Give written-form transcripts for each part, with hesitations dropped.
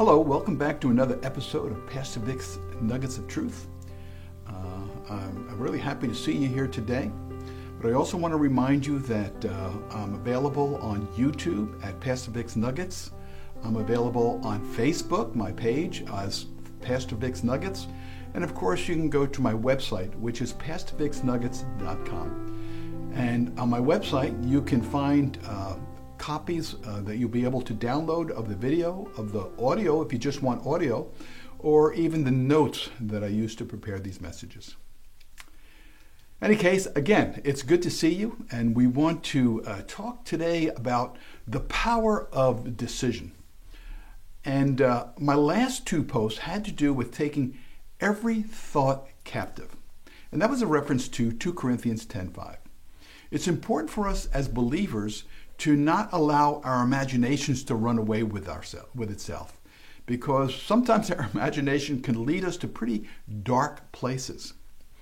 Hello, welcome back to another episode of Pastor Vic's Nuggets of Truth. I'm really happy to see you here today, but I also want to remind you that I'm available on YouTube at Pastor Vic's Nuggets. I'm available on Facebook, my page as Pastor Vic's Nuggets, and of course you can go to my website, which is pastorvicsnuggets.com. And on my website you can find copies that you'll be able to download of the video, of the audio if you just want audio, or even the notes that I use to prepare these messages. In any case, again, it's good to see you, and we want to talk today about the power of decision. And my last two posts had to do with taking every thought captive. And that was a reference to 2 Corinthians 10:5. It's important for us as believers to not allow our imaginations to run away with itself, because sometimes our imagination can lead us to pretty dark places.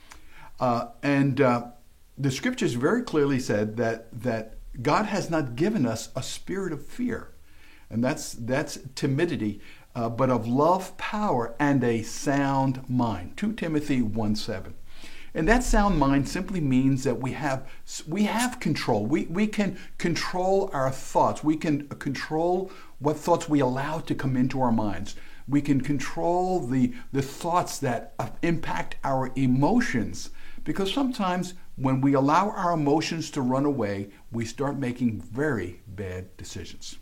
And the scriptures very clearly said that God has not given us a spirit of fear, and that's timidity, but of love, power, and a sound mind. 2 Timothy 1:7. And that sound mind simply means that we have control. We can control our thoughts. We can control what thoughts we allow to come into our minds. We can control the thoughts that impact our emotions. Because sometimes when we allow our emotions to run away, we start making very bad decisions.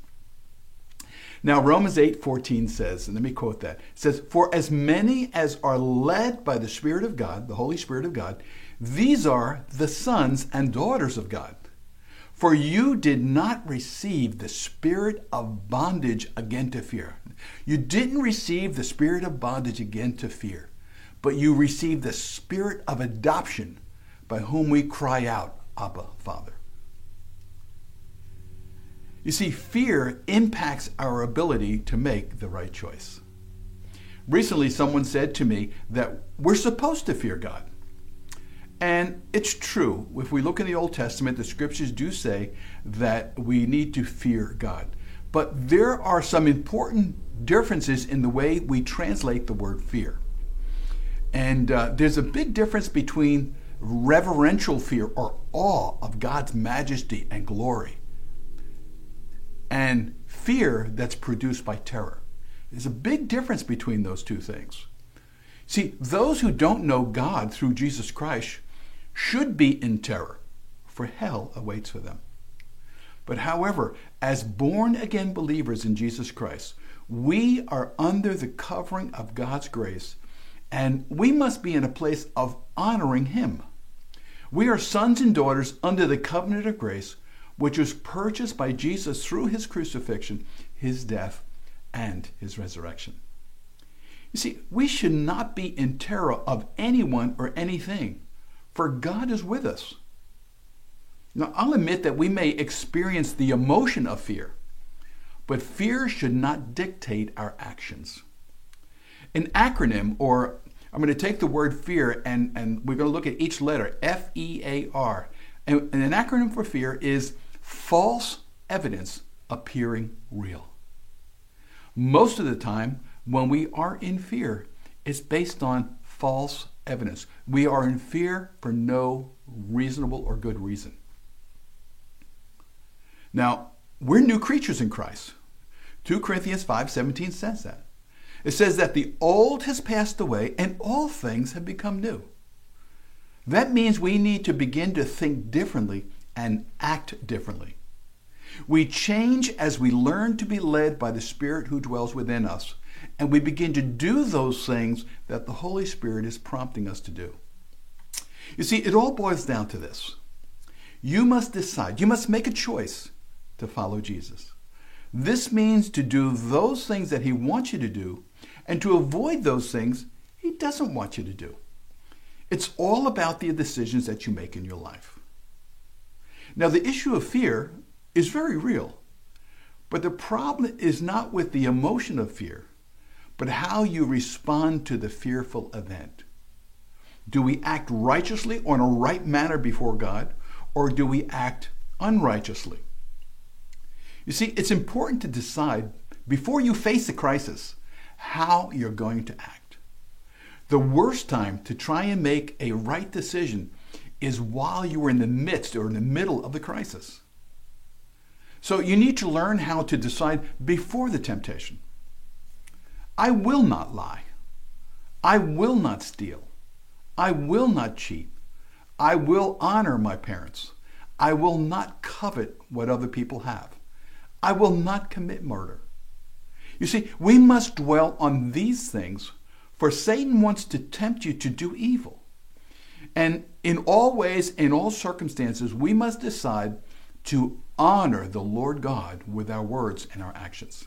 Now, Romans 8:14 says, and let me quote that, it says, "For as many as are led by the Spirit of God," the Holy Spirit of God, "these are the sons and daughters of God. For you did not receive the spirit of bondage again to fear." You didn't receive the spirit of bondage again to fear, but you received the spirit of adoption, by whom we cry out, "Abba, Father." You see, fear impacts our ability to make the right choice. Recently, someone said to me that we're supposed to fear God. And it's true. If we look in the Old Testament, the scriptures do say that we need to fear God. But there are some important differences in the way we translate the word fear. And there's a big difference between reverential fear or awe of God's majesty and glory, and fear that's produced by terror. There's a big difference between those two things. See, those who don't know God through Jesus Christ should be in terror, for hell awaits for them. But however, as born-again believers in Jesus Christ, we are under the covering of God's grace, and we must be in a place of honoring Him. We are sons and daughters under the covenant of grace, which was purchased by Jesus through His crucifixion, His death, and His resurrection. You see, we should not be in terror of anyone or anything, for God is with us. Now, I'll admit that we may experience the emotion of fear, but fear should not dictate our actions. An acronym, or I'm going to take the word fear and we're going to look at each letter, F-E-A-R. And an acronym for fear is false evidence appearing real. Most of the time, when we are in fear, it's based on false evidence. We are in fear for no reasonable or good reason. Now, we're new creatures in Christ. 2 Corinthians 5:17 says that. It says that the old has passed away and all things have become new. That means we need to begin to think differently and act differently. We change as we learn to be led by the Spirit who dwells within us, and we begin to do those things that the Holy Spirit is prompting us to do. You see, it all boils down to this. You must decide, you must make a choice to follow Jesus. This means to do those things that He wants you to do and to avoid those things He doesn't want you to do. It's all about the decisions that you make in your life. Now, the issue of fear is very real, but the problem is not with the emotion of fear, but how you respond to the fearful event. Do we act righteously or in a right manner before God, or do we act unrighteously? You see, it's important to decide before you face a crisis how you're going to act. The worst time to try and make a right decision is while you are in the midst or in the middle of the crisis. So you need to learn how to decide before the temptation. I will not lie. I will not steal. I will not cheat. I will honor my parents. I will not covet what other people have. I will not commit murder. You see, we must dwell on these things, for Satan wants to tempt you to do evil. And in all ways, in all circumstances, we must decide to honor the Lord God with our words and our actions.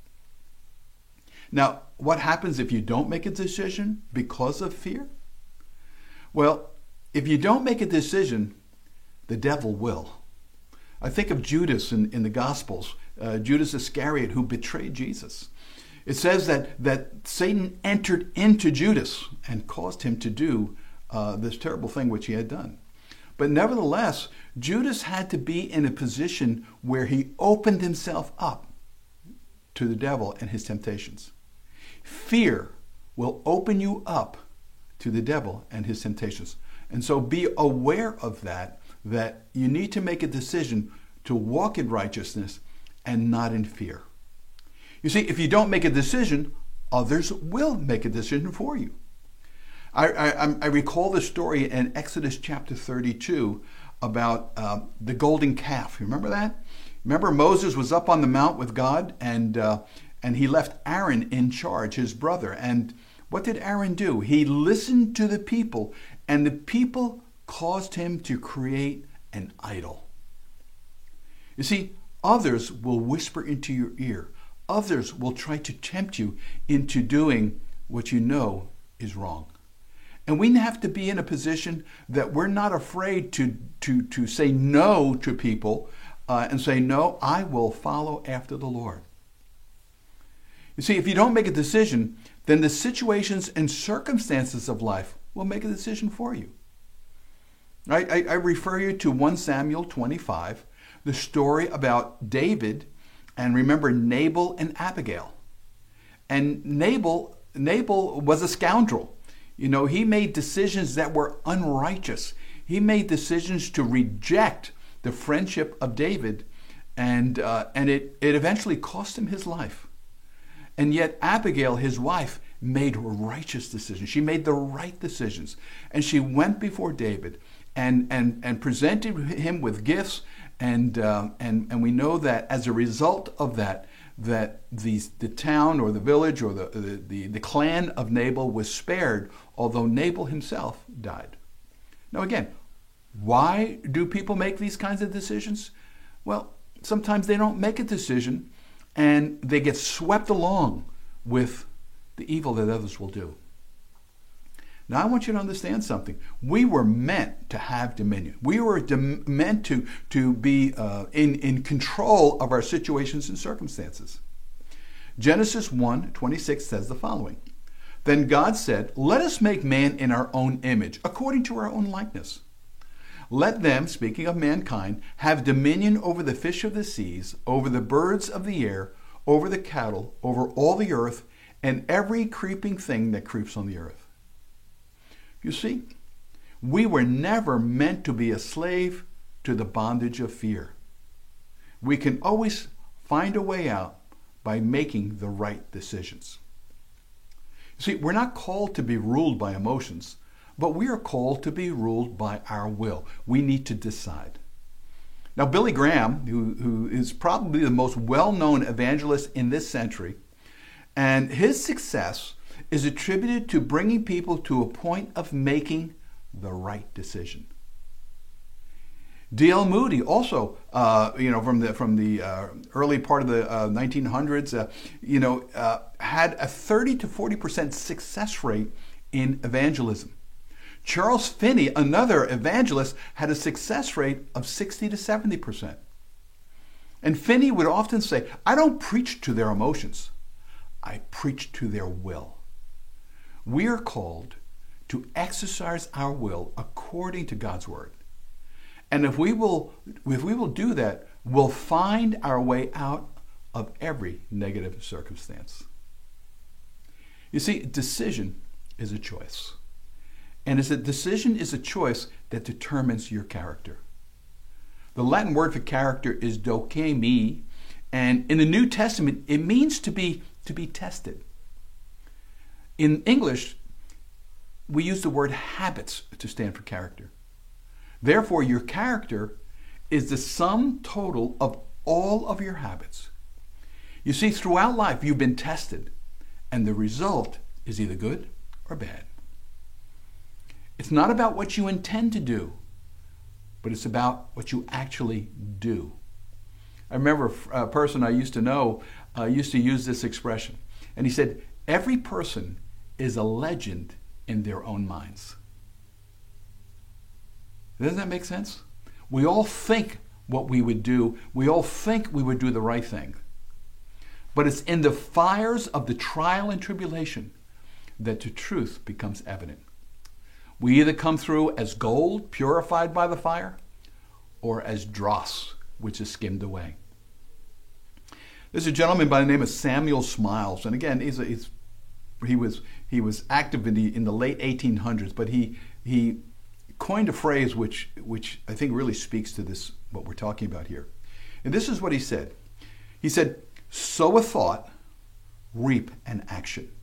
Now, what happens if you don't make a decision because of fear? Well, if you don't make a decision, the devil will. I think of Judas in the Gospels, Judas Iscariot, who betrayed Jesus. It says that Satan entered into Judas and caused him to do this terrible thing which he had done. But nevertheless, Judas had to be in a position where he opened himself up to the devil and his temptations. Fear will open you up to the devil and his temptations. And so be aware of that you need to make a decision to walk in righteousness and not in fear. You see, if you don't make a decision, others will make a decision for you. I recall the story in Exodus chapter 32 about the golden calf. You remember that? Remember Moses was up on the mount with God, and he left Aaron in charge, his brother. And what did Aaron do? He listened to the people, and the people caused him to create an idol. You see, others will whisper into your ear. Others will try to tempt you into doing what you know is wrong. And we have to be in a position that we're not afraid to say no to people and say, no, I will follow after the Lord. You see, if you don't make a decision, then the situations and circumstances of life will make a decision for you. I refer you to 1 Samuel 25, the story about David, and remember Nabal and Abigail. And Nabal was a scoundrel. You know, he made decisions that were unrighteous. He made decisions to reject the friendship of David, and it eventually cost him his life. And yet Abigail, his wife, made righteous decisions. She made the right decisions. And she went before David and presented him with gifts. And we know that as a result of that the town or the village or the clan of Nabal was spared, although Nabal himself died. Now again, why do people make these kinds of decisions? Well, sometimes they don't make a decision and they get swept along with the evil that others will do. Now I want you to understand something. We were meant to have dominion. We were meant to be in control of our situations and circumstances. Genesis 1:26 says the following. Then God said, let us make man in our own image, according to our own likeness. Let them, speaking of mankind, have dominion over the fish of the seas, over the birds of the air, over the cattle, over all the earth, and every creeping thing that creeps on the earth. You see, we were never meant to be a slave to the bondage of fear. We can always find a way out by making the right decisions. You see, we're not called to be ruled by emotions, but we are called to be ruled by our will. We need to decide. Now, Billy Graham, who is probably the most well-known evangelist in this century, and his success is attributed to bringing people to a point of making the right decision. D.L. Moody also, from the early part of the 1900s, had a 30 to 40% success rate in evangelism. Charles Finney, another evangelist, had a success rate of 60 to 70%. And Finney would often say, I don't preach to their emotions. I preach to their will. We are called to exercise our will according to God's word. And if we will do that, we'll find our way out of every negative circumstance. You see, decision is a choice. And as a decision is a choice that determines your character. The Latin word for character is dokemi, and in the New Testament, it means to be tested. In English, we use the word habits to stand for character. Therefore, your character is the sum total of all of your habits. You see, throughout life, you've been tested, and the result is either good or bad. It's not about what you intend to do, but it's about what you actually do. I remember a person I used to know used to use this expression, and he said, every person is a legend in their own minds. Doesn't that make sense? We all think what we would do. We all think we would do the right thing. But it's in the fires of the trial and tribulation that the truth becomes evident. We either come through as gold purified by the fire, or as dross, which is skimmed away. There's a gentleman by the name of Samuel Smiles, and again, he was active in the late 1800s, but he coined a phrase which I think really speaks to this, what we're talking about here. And this is what he said. He said, sow a thought, reap an action.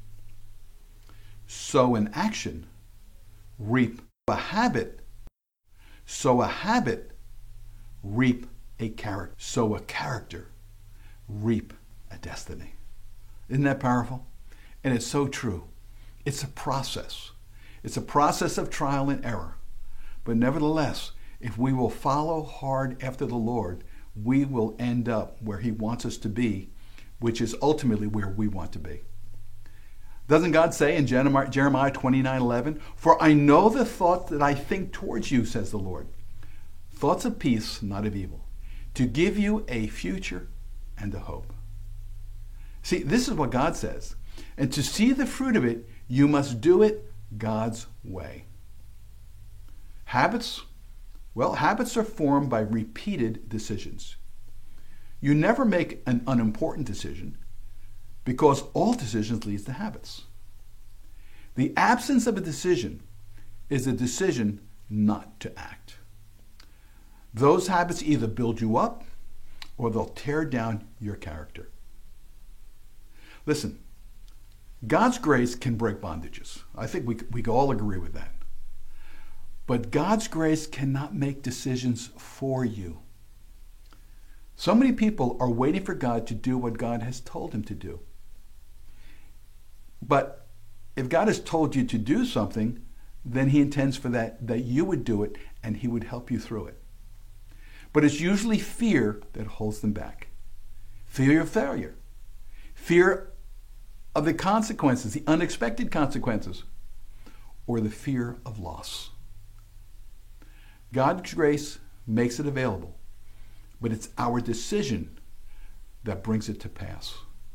Sow an action, reap a habit. Sow a habit, reap a character. Sow a character, reap a destiny. Isn't that powerful? And it's so true. It's a process. It's a process of trial and error. But nevertheless, if we will follow hard after the Lord, we will end up where He wants us to be, which is ultimately where we want to be. Doesn't God say in Jeremiah 29:11, "For I know the thoughts that I think towards you, says the Lord, thoughts of peace, not of evil, to give you a future and a hope." See, this is what God says. And to see the fruit of it, you must do it God's way. Habits? Well, habits are formed by repeated decisions. You never make an unimportant decision because all decisions lead to habits. The absence of a decision is a decision not to act. Those habits either build you up or they'll tear down your character. Listen, God's grace can break bondages. I think we can all agree with that. But God's grace cannot make decisions for you. So many people are waiting for God to do what God has told him to do. But if God has told you to do something, then he intends for that you would do it and he would help you through it. But it's usually fear that holds them back. Fear of failure. Fear of the consequences, the unexpected consequences, or the fear of loss. God's grace makes it available, but it's our decision that brings it to pass.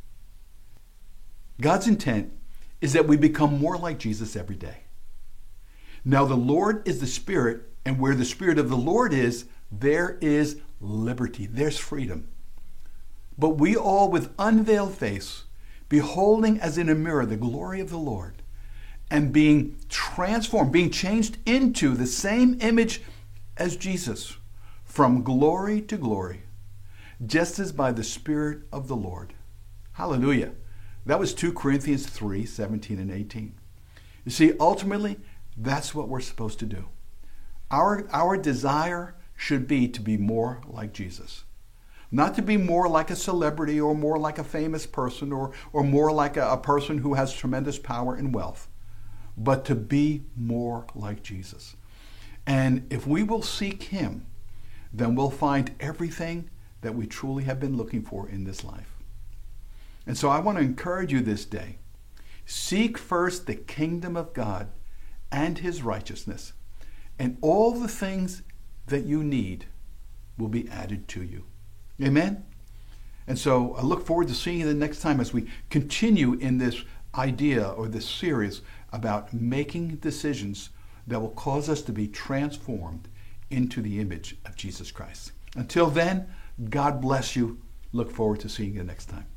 God's intent is that we become more like Jesus every day. Now, the Lord is the Spirit, and where the Spirit of the Lord is, there is liberty, there's freedom. But we all, with unveiled face, beholding as in a mirror the glory of the Lord, and being transformed, being changed into the same image as Jesus, from glory to glory, just as by the Spirit of the Lord. Hallelujah. That was 2 Corinthians 3, 17 and 18. You see, ultimately, that's what we're supposed to do. Our desire should be to be more like Jesus. Not to be more like a celebrity or more like a famous person or more like a person who has tremendous power and wealth, but to be more like Jesus. And if we will seek him, then we'll find everything that we truly have been looking for in this life. And so I want to encourage you this day. Seek first the kingdom of God and his righteousness, and all the things that you need will be added to you. Amen? And so I look forward to seeing you the next time as we continue in this idea or this series about making decisions that will cause us to be transformed into the image of Jesus Christ. Until then, God bless you. Look forward to seeing you next time.